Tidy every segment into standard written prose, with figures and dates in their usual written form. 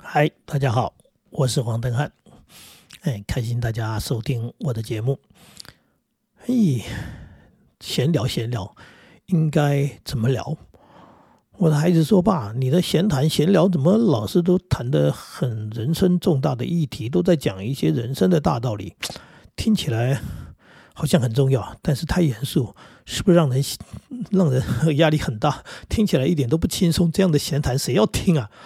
嗨，大家好，我是黄登汉，开心大家收听我的节目。嘿，闲聊，应该怎么聊？我的孩子说：“爸，你的闲谈闲聊怎么老是都谈得很人生重大的议题，都在讲一些人生的大道理，听起来好像很重要，但是太严肃，是不是让人压力很大？听起来一点都不轻松，这样的闲谈谁要听啊？”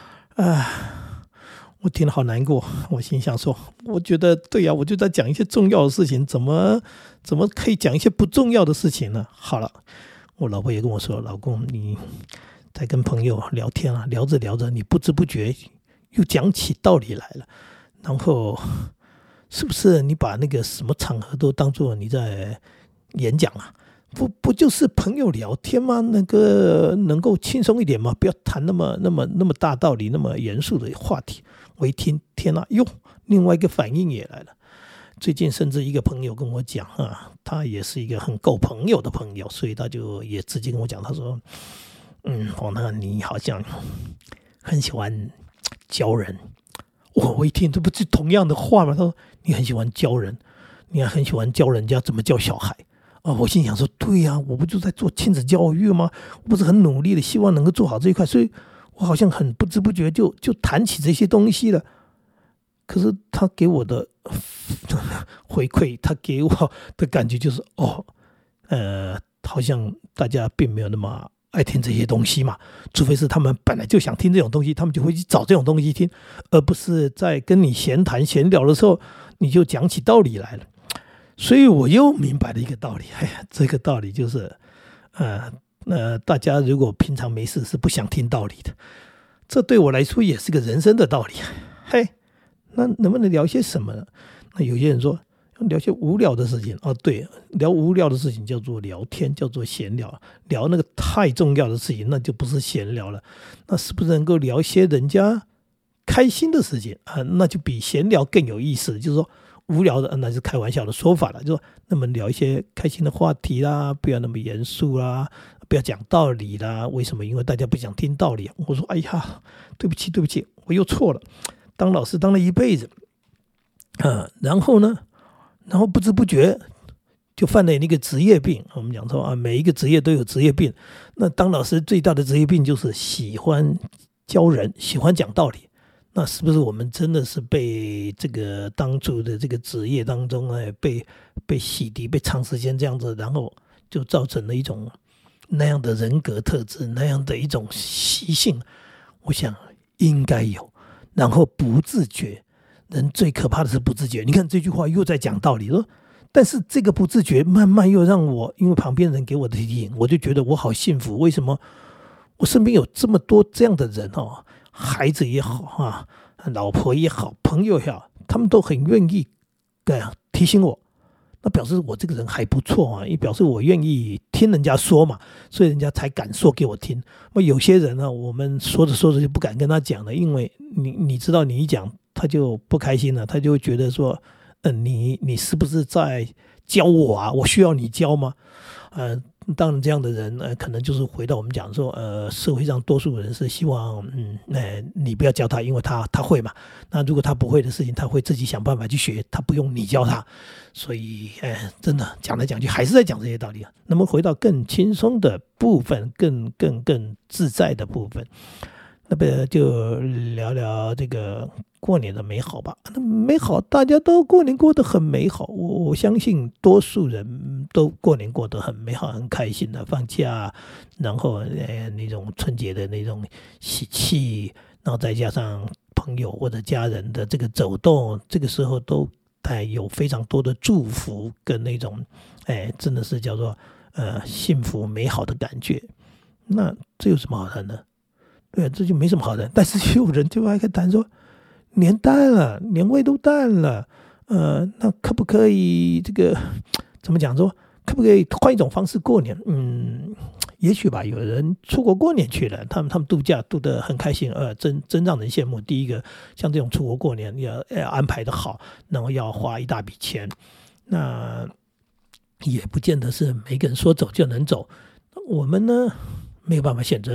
我听了好难过，我心想说，我觉得对呀，我就在讲一些重要的事情，怎么可以讲一些不重要的事情呢？好了，我老婆也跟我说，老公，你在跟朋友聊天啊，聊着聊着，你不知不觉又讲起道理来了，然后是不是你把那个什么场合都当作你在演讲啊？不就是朋友聊天吗？那个能够轻松一点吗？不要谈那么大道理、那么严肃的话题。我一听，天哪，哟，另外一个反应也来了。最近甚至一个朋友跟我讲啊，他也是一个很够朋友的朋友，所以他就也直接跟我讲，他说：“黄探，你好像很喜欢教人。”我一听，这不是同样的话吗？他说：“你很喜欢教人，你还很喜欢教人家怎么教小孩。”我心想说，对呀，我不就在做亲子教育吗？我不是很努力的，希望能够做好这一块，所以我好像很不知不觉就谈起这些东西了。可是他给我的回馈，他给我的感觉就是，好像大家并没有那么爱听这些东西嘛，除非是他们本来就想听这种东西，他们就会去找这种东西听，而不是在跟你闲谈闲聊的时候，你就讲起道理来了。所以我又明白了一个道理，这个道理就是，大家如果平常没事是不想听道理的，这对我来说也是个人生的道理。那能不能聊些什么呢？那有些人说聊些无聊的事情，对，聊无聊的事情叫做聊天，叫做闲聊，聊那个太重要的事情那就不是闲聊了。那是不是能够聊一些人家开心的事情啊？那就比闲聊更有意思，就是说。无聊的那是开玩笑的说法了，就说那么聊一些开心的话题啦，不要那么严肃啦，不要讲道理啦。为什么？因为大家不想听道理。我说，哎呀，对不起，我又错了。当老师当了一辈子，然后呢，不知不觉就犯了那个职业病。我们讲说啊，每一个职业都有职业病。那当老师最大的职业病就是喜欢教人，喜欢讲道理。那是不是我们真的是被这个当初的这个职业当中被洗涤，被长时间这样子，然后就造成了一种那样的人格特质，那样的一种习性？我想应该有。然后不自觉，人最可怕的是不自觉。你看这句话又在讲道理了，但是这个不自觉慢慢又让我，因为旁边人给我的提醒，我就觉得我好幸福。为什么？我身边有这么多这样的人哦。孩子也好啊，老婆也好，朋友也好，他们都很愿意提醒我，那表示我这个人还不错啊，也表示我愿意听人家说嘛，所以人家才敢说给我听。那有些人呢，我们说着说着就不敢跟他讲了，因为你知道，你一讲他就不开心了，他就会觉得说，你是不是在教我啊？我需要你教吗？当然这样的人可能就是回到我们讲说社会上多数人是希望你不要教他，因为他会嘛。那如果他不会的事情，他会自己想办法去学，他不用你教他。所以真的讲来讲去还是在讲这些道理啊。那么回到更轻松的部分，更自在的部分，那么就聊聊这个过年的美好吧。那美好，大家都过年过得很美好，我相信多数人都过年过得很美好，很开心的放假，然后那种春节的那种喜气，然后再加上朋友或者家人的这个走动，这个时候都带有非常多的祝福跟那种真的是叫做幸福美好的感觉。那这有什么好谈的？对，这就没什么好谈。但是有人就爱谈说，年淡了，年味都淡了，那可不可以这个怎么讲说？可不可以换一种方式过年？也许吧。有人出国过年去了，他们度假度得很开心，真让人羡慕。第一个，像这种出国过年要安排得好，然后要花一大笔钱，那也不见得是每个人说走就能走。我们呢没有办法选择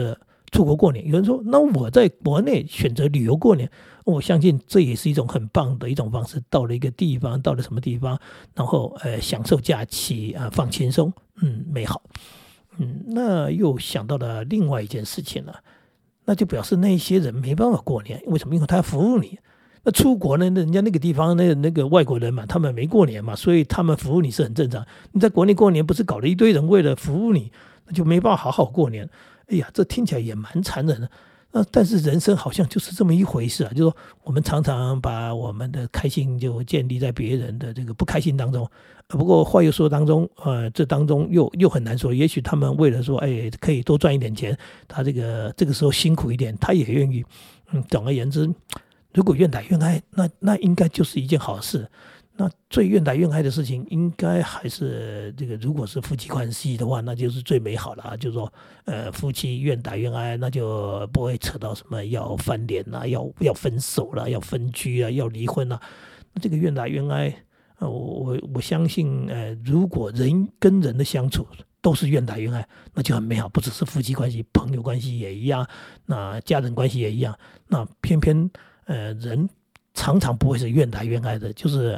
出国过年，有人说那我在国内选择旅游过年，我相信这也是一种很棒的一种方式，到了一个地方，到了什么地方，然后享受假期放轻松，美好。那又想到了另外一件事情了，那就表示那些人没办法过年，为什么？因为他要服务你。那出国呢，人家那个地方那个外国人嘛，他们没过年嘛，所以他们服务你是很正常。你在国内过年，不是搞了一堆人为了服务你，那就没办法好好过年。哎呀，这听起来也蛮残忍的。但是人生好像就是这么一回事啊，就是说我们常常把我们的开心就建立在别人的这个不开心当中。不过话又说当中，这当中又很难说。也许他们为了说，可以多赚一点钱，他这个时候辛苦一点，他也愿意。总而言之，如果愿打愿挨，那应该就是一件好事。那最愿打愿挨的事情，应该还是这个，如果是夫妻关系的话，那就是最美好了。就是说，夫妻愿打愿挨，那就不会扯到什么要翻脸啦、要分手啦、要分居啊、要离婚啦。那这个愿打愿挨，我相信，如果人跟人的相处都是愿打愿挨，那就很美好。不只是夫妻关系，朋友关系也一样，那家人关系也一样。那偏偏人常常不会是愿打愿挨的，就是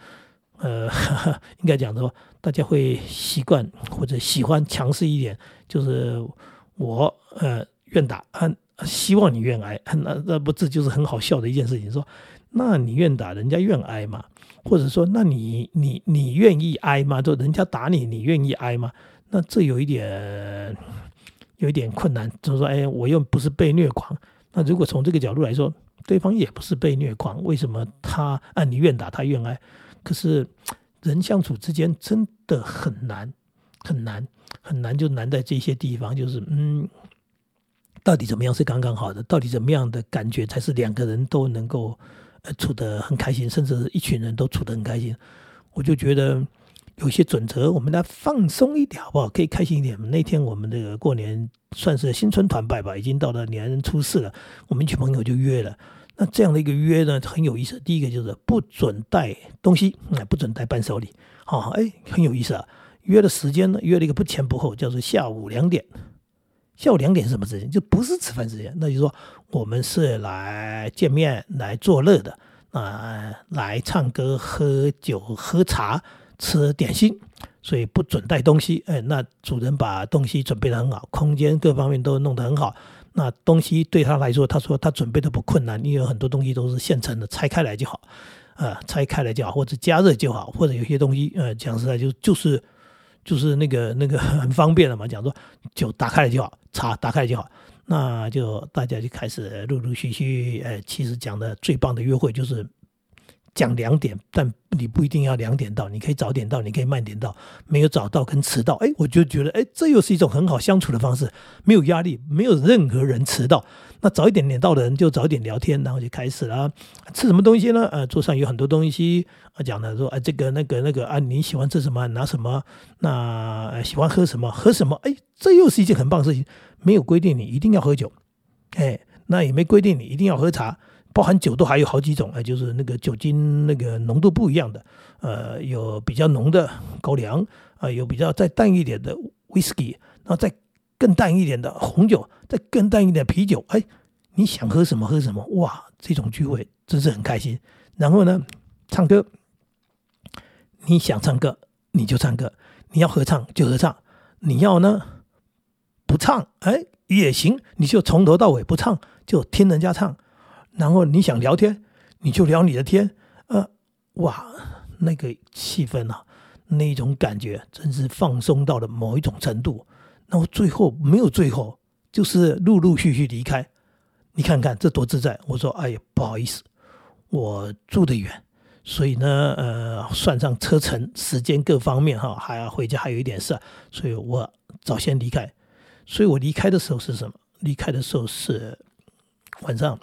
应该讲说，大家会习惯或者喜欢强势一点，就是我愿打，希望你愿挨，那不这就是很好笑的一件事情。说，那你愿打，人家愿挨嘛？或者说，那你愿意挨吗？就人家打你，你愿意挨吗？那这有一点困难，就是说，我又不是被虐狂。那如果从这个角度来说，对方也不是被虐狂，为什么他你愿打他愿挨？可是人相处之间真的很难，就难在这些地方，就是到底怎么样是刚刚好的？到底怎么样的感觉才是两个人都能够处得很开心，甚至一群人都处得很开心？我就觉得有些准则，我们来放松一点好不好？可以开心一点。那天我们这个过年算是新春团拜吧，已经到了年初4了，我们一群朋友就约了。那这样的一个约呢，很有意思。第一个就是不准带东西，不准带伴手礼，很有意思啊。约的时间呢，约了一个不前不后，叫做下午2点。下午2点是什么时间？就不是吃饭时间。那就是说，我们是来见面、来作乐的，来唱歌、喝酒、喝茶、吃点心，所以不准带东西。那主人把东西准备得很好，空间各方面都弄得很好。那东西对他来说，他说他准备的不困难，因为有很多东西都是现成的，拆开来就好，或者加热就好，或者有些东西讲实在就是那个很方便了嘛，讲说酒打开来就好，茶打开来就好，那就大家就开始陆陆续续，其实讲的最棒的约会就是讲2点，但你不一定要2点到，你可以早点到，你可以慢点到，没有早到跟迟到，我就觉得这又是一种很好相处的方式，没有压力，没有任何人迟到，那早一点到的人就早一点聊天，然后就开始了。吃什么东西呢？桌上有很多东西，讲的说这个那个你喜欢吃什么拿什么，那喜欢喝什么喝什么，这又是一件很棒的事情，没有规定你一定要喝酒，那也没规定你一定要喝茶。包含酒都还有好几种，就是那个酒精那个浓度不一样的，有比较浓的高粱，有比较再淡一点的 whisky， 然后再更淡一点的红酒，再更淡一点的啤酒，你想喝什么喝什么，哇，这种聚会真是很开心。然后呢，唱歌，你想唱歌你就唱歌，你要合唱就合唱，你要呢不唱也行，你就从头到尾不唱，就听人家唱。然后你想聊天，你就聊你的天，哇，那个气氛啊，那种感觉真是放松到了某一种程度。然后最后没有最后，就是陆陆续续离开。你看看这多自在。我说不好意思，我住得远，所以呢算上车程时间各方面还要回家还有一点事，所以我早先离开。所以我离开的时候是什么？离开的时候是晚上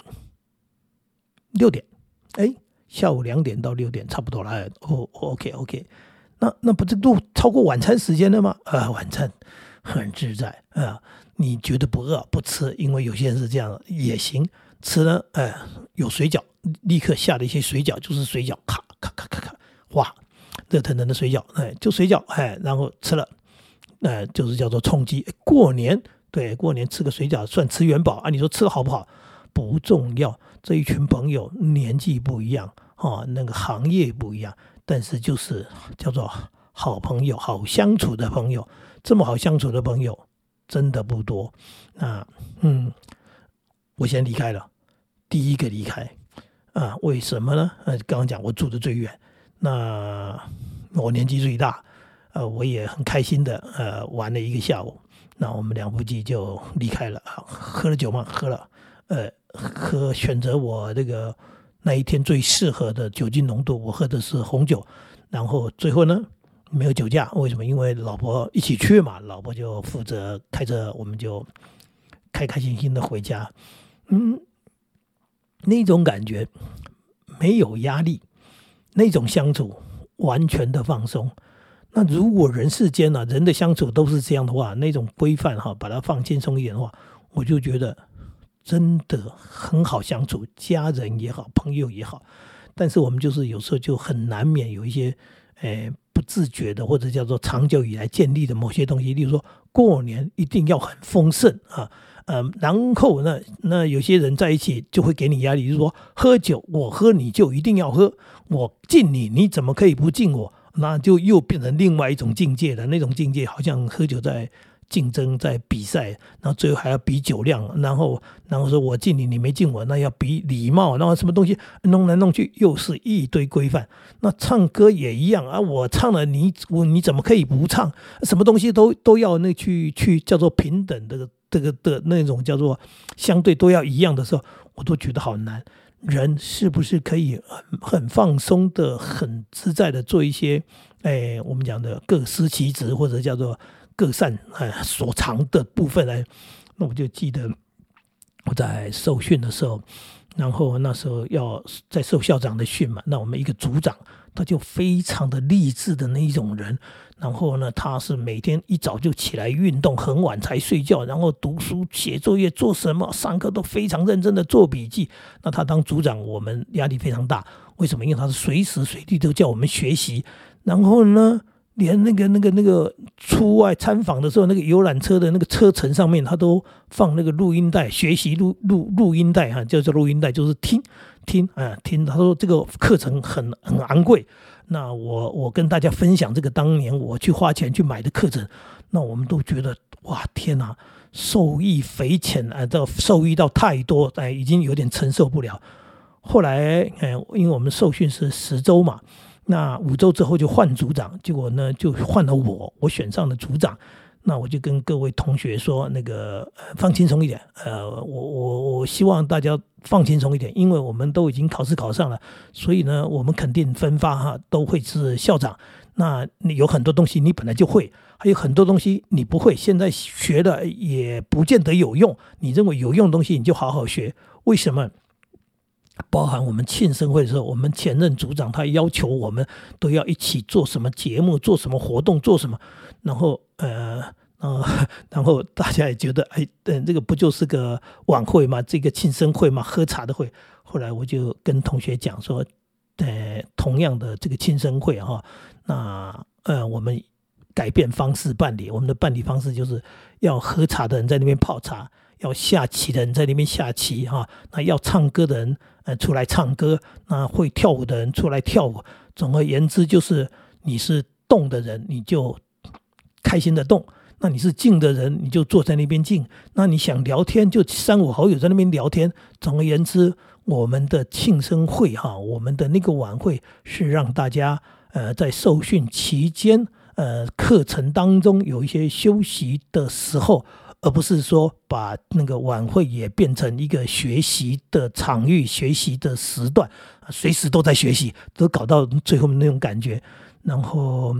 6点，下午2点到6点差不多了。OK， 那不是都超过晚餐时间了吗？晚餐很自在你觉得不饿不吃，因为有些人是这样也行。吃呢，有水饺，立刻下了一些水饺，就是水饺，咔咔咔咔咔，哇，热腾腾的水饺，就水饺，然后吃了，就是叫做充饥。过年对，过年吃个水饺算吃元宝啊。你说吃的好不好不重要，这一群朋友年纪不一样那个行业不一样，但是就是叫做好朋友，好相处的朋友。这么好相处的朋友真的不多。那我先离开了，第一个离开为什么呢？刚刚讲我住的最远，那我年纪最大，我也很开心的玩了一个下午。那我们两夫妻就离开了，喝了酒吗？喝了，选择我这个那一天最适合的酒精浓度，我喝的是红酒。然后最后呢，没有酒驾，为什么？因为老婆一起去嘛，老婆就负责开车，我们就开开心心的回家。那种感觉没有压力，那种相处完全的放松。那如果人世间人的相处都是这样的话，那种规范把它放轻松一点的话，我就觉得真的很好相处，家人也好，朋友也好。但是我们就是有时候就很难免有一些不自觉的，或者叫做长久以来建立的某些东西，例如说过年一定要很丰盛然后呢，那有些人在一起就会给你压力，就是说喝酒我喝你就一定要喝，我敬你你怎么可以不敬我？那就又变成另外一种境界了。那种境界好像喝酒在竞争，在比赛，然后最后还要比酒量，然后说我敬你你没敬我，那要比礼貌，然后什么东西弄来弄去又是一堆规范。那唱歌也一样我唱了你怎么可以不唱？什么东西都要那去叫做平等的这个的那种叫做相对都要一样的时候，我都觉得好难。人是不是可以很放松的、很自在的做一些我们讲的各司其职，或者叫做各擅所长的部分呢？那我就记得我在受训的时候，然后那时候要在受校长的训嘛，那我们一个组长他就非常的励志的那一种人，然后呢他是每天一早就起来运动，很晚才睡觉，然后读书写作业做什么上课都非常认真的做笔记。那他当组长我们压力非常大，为什么？因为他是随时随地都叫我们学习，然后呢连那个出外参访的时候，那个游览车的那个车程上面他都放那个录音带，学习录音带叫做录音带，就是听。他说这个课程很昂贵，那我跟大家分享这个当年我去花钱去买的课程，那我们都觉得哇天哪，受益匪浅受益到太多已经有点承受不了。后来因为我们受训是10周嘛，那5周之后就换组长，结果呢就换了我选上了组长。那我就跟各位同学说，那个放轻松一点，我希望大家放轻松一点，因为我们都已经考试考上了，所以呢我们肯定分发都会是校长。那你有很多东西你本来就会，还有很多东西你不会，现在学了也不见得有用，你认为有用的东西你就好好学。为什么？包含我们庆生会的时候，我们前任组长他要求我们都要一起做什么节目，做什么活动，做什么，然后大家也觉得这个不就是个晚会嘛，这个庆生会嘛，喝茶的会。后来我就跟同学讲说同样的这个庆生会那我们改变方式办理，我们的办理方式就是要喝茶的人在那边泡茶，要下棋的人在那边下棋那要唱歌的人出来唱歌，那会跳舞的人出来跳舞。总而言之就是你是动的人你就开心的动，那你是静的人你就坐在那边静，那你想聊天就3-5好友在那边聊天。总而言之，我们的庆生会我们的那个晚会是让大家在受训期间课程当中有一些休息的时候，而不是说把那个晚会也变成一个学习的场域，学习的时段，随时都在学习，都搞到最后那种感觉。然后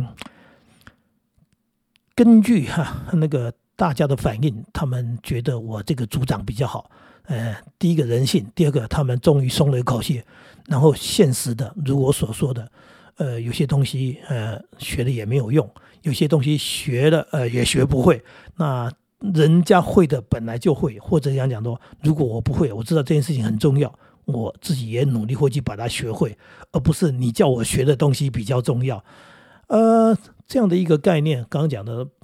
根据那个大家的反应，他们觉得我这个组长比较好。第一个人性，第二个他们终于松了一口气。然后现实的，如我所说的，有些东西学了也没有用，有些东西学了也学不会。那人家会的本来就会，或者讲说，如果我不会，我知道这件事情很重要，我自己也努力会去把它学会，而不是你叫我学的东西比较重要。这样的一个概念，刚刚讲的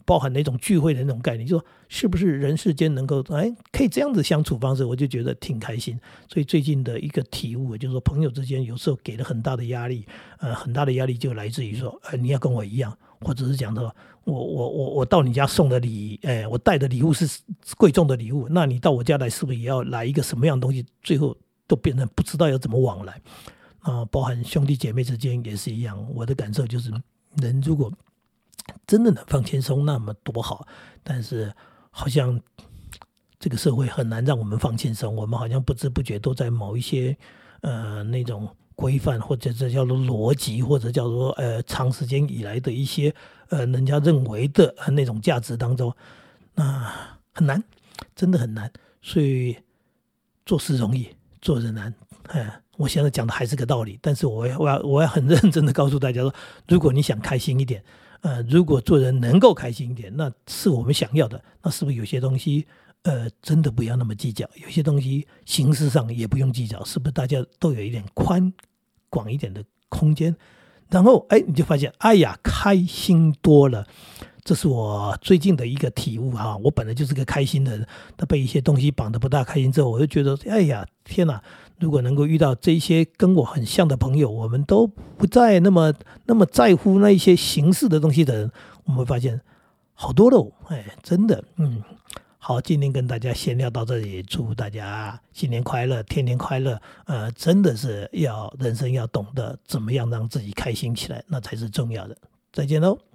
包含那种聚会的那种概念，就说是不是人世间能够可以这样子相处方式，我就觉得挺开心。所以最近的一个体悟就是说，朋友之间有时候给了很大的压力，很大的压力就来自于说，你要跟我一样，或者是讲说我到你家送的礼，我带的礼物是贵重的礼物，那你到我家来是不是也要来一个什么样的东西？最后都变成不知道要怎么往来包含兄弟姐妹之间也是一样。我的感受就是，人如果真的能放轻松，那么多好。但是好像这个社会很难让我们放轻松，我们好像不知不觉都在某一些那种规范，或者这叫做逻辑，或者叫做长时间以来的一些人家认为的那种价值当中，很难，真的很难。所以做事容易，做人难。我现在讲的还是个道理，但是我要很认真的告诉大家说，如果你想开心一点，如果做人能够开心一点，那是我们想要的。那是不是有些东西真的不要那么计较，有些东西形式上也不用计较，是不是大家都有一点广一点的空间？然后你就发现开心多了。这是我最近的一个体悟我本来就是个开心的人，但被一些东西绑得不大开心之后，我就觉得天哪，如果能够遇到这些跟我很像的朋友，我们都不再那么在乎那一些形式的东西的人，我们会发现好多了。真的好，今天跟大家闲聊到这里，祝大家新年快乐，天天快乐。真的是人生要懂得怎么样让自己开心起来，那才是重要的。再见喽。